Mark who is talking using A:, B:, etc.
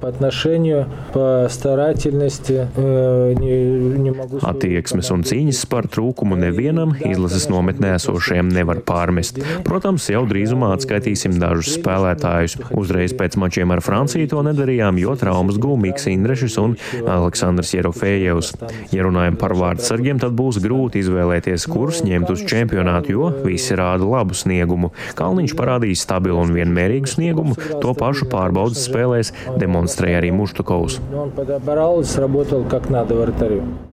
A: Attieksmes un cīņas par trūkumu nevienam izlases nometnē esošajiem nevar pārmest. Protams, jau drīzumā atskaitīsim dažus spēlētājus. Uzreiz pēc mačiem ar Franciju to nedarījām, jo traumas guva Miks Indrešs un Aleksandrs Jerofejevs. Ja runājam par vārdsargiem, tad būs grūti izvēlēties, kurus ņemt uz čempionātu, jo visi rāda labu sniegumu. Kalniņš parādīja stabilu un vienmērīgu sniegumu, to pašu pārbaudas spēlēs demonstrēja arī Muštukovs.